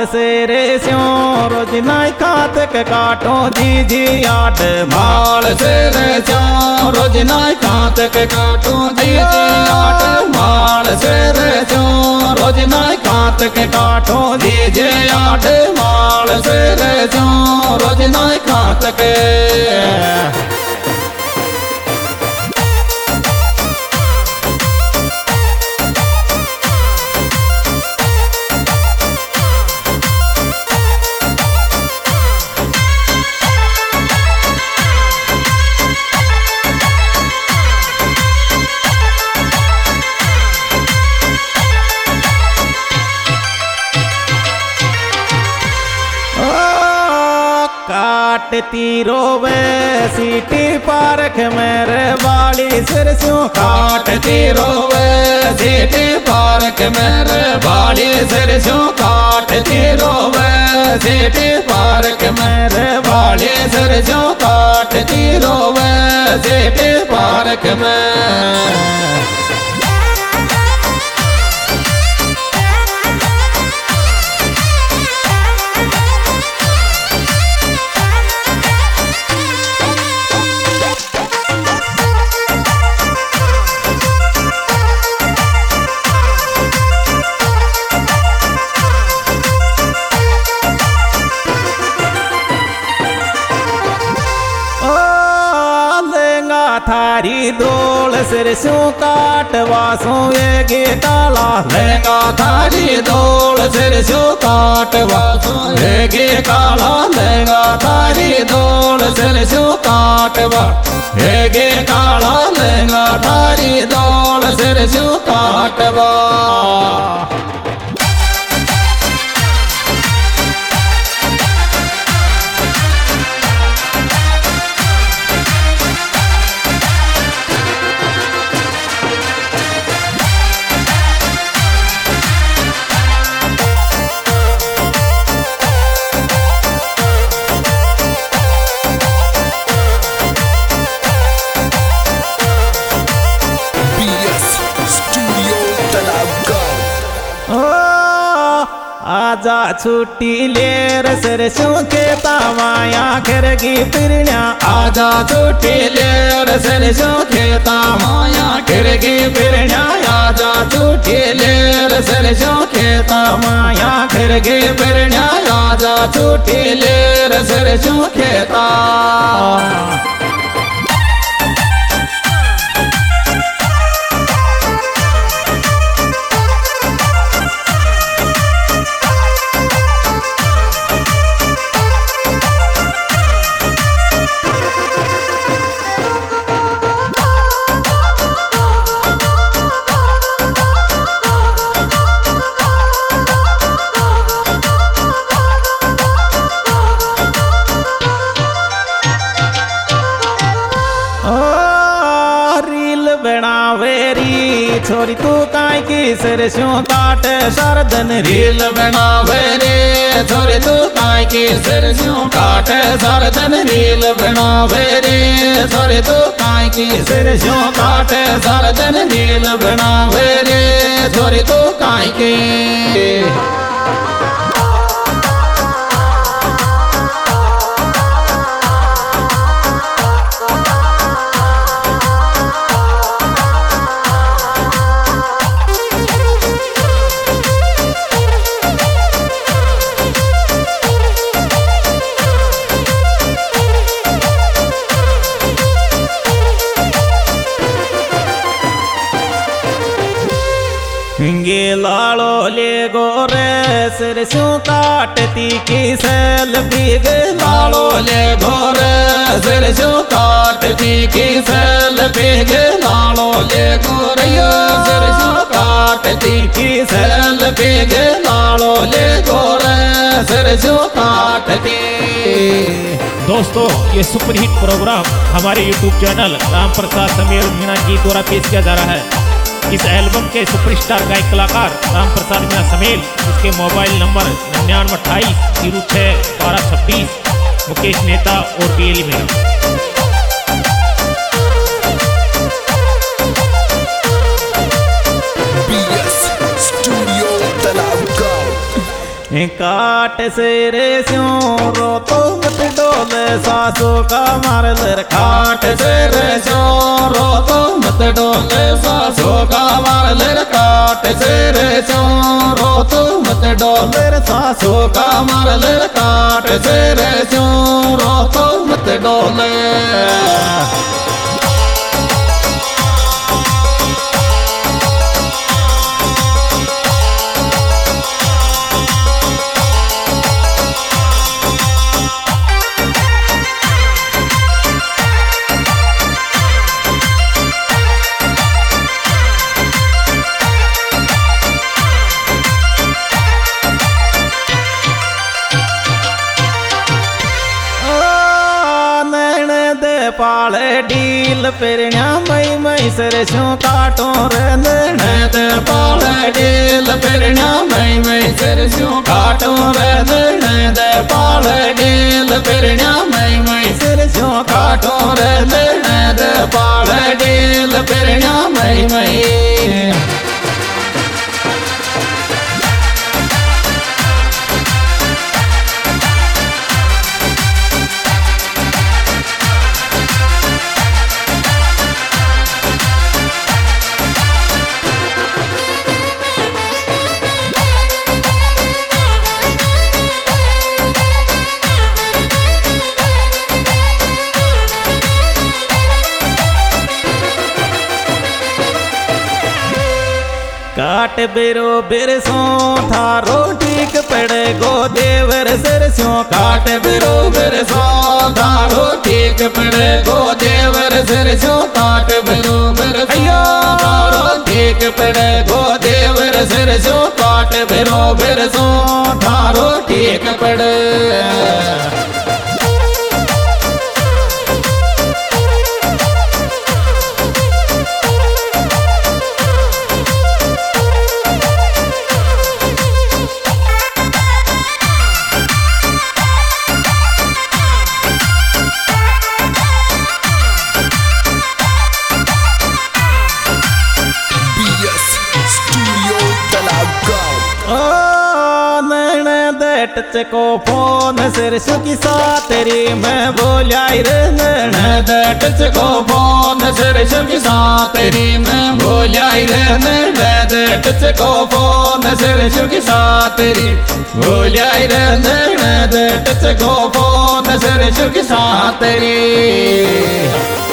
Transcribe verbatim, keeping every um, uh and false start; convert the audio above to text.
से रे स्यों रोज नाई खात के काटो जी जी आठ माल से रे स्यों रोज नाई खात के काटो जी जी आठ माल से रे स्यों रोज नाई खात के काटो जी जी आठ माल से रे स्यों रोज नाई खात के काटती रोवे सीटी पारख मेरे बाली सरसों काटती रोवे सीटी पारख मेरे बाली सरसों काटती रोवे सीटी पारख मेरे बाली सरसों काटती रोवे सीटी पारख में थारी दोल सरसों काटवासों वेगे काला लेगा थारी दोल सरसों काटवासों वेगे काला लेगा थारी दोल सरसों काटवा वेगे काला लेगा थारी दोल सरसों काटवा आजा छुट्टी लेर सरसों के तामाया खरगी पिरण्या आजा छुट्टी लेर सरसों के तामाया खरगी पिरण्या आजा छुट्टी लेर सरसों के तामाया खरगी पिरण्या आजा छुट्टी लेर सरसों के ता बनावेरी छोरी तू काई की सरसों काट सरदन रील बनावे रे छोरी तू काई की सरसों काट सरदन रील बनावे रे छोरी तू काई की सरसों काट सरदन रील बनावे रे छोरी तू काई की गे लालो ले गोरे सरसों काटती की सेल भीग लालो ले गोरे सरसों काटती की सेल भीग लालो ले गोरे सरसों काटती की सेल भीग लालो ले गोरे सरसों काटती। दोस्तों, ये सुपरहिट प्रोग्राम हमारे यूट्यूब चैनल राम प्रसाद समीर मीणा जी द्वारा पेश किया जा रहा है। इस एल्बम के सुपरस्टार गायक कलाकार राम प्रसाद मीणा समेल, उसके मोबाइल नंबर निन्यानवे अट्ठाईस जीरो छः बारह छब्बीस, मुकेश नेता और बी एल मीणा। काट से रे स्यों रो तो मत डोले सासू का मार लर काट से रे स्यों रो तो मत डोले सासू का मार लर काट से रे स्यों रो तो मत डोले सासू का मार लर काट से रे स्यों रो तो मत डोले पाले डील पेरण्या मई मई सरसों काटो रे नैत पाले डील पेरण्या मई मई सरसों काटो रे नैत पाले डील पेरण्या मई मई सरसों काटो रे नैत पाले डील पेरण्या मई मई काट बेरो बिरसो थारो ठीक पड़े गो देवर सरसों काट बेरो बिरसो थारो ठीक पड़े गो देवर सरसों काट बेरो बिरसो थारो ठीक पड़े गो देवर सरसों काट बेरो बिरसो थारो ठीक पड़े टच को फोन सरसों की साथ तेरी मैं बोलाई रे नैत टच को फोन सरसों की साथ तेरी मैं बोलाई रे नैत टच को फोन सरसों की साथ तेरी बोलाई रे नैत टच को फोन सरसों की साथ तेरी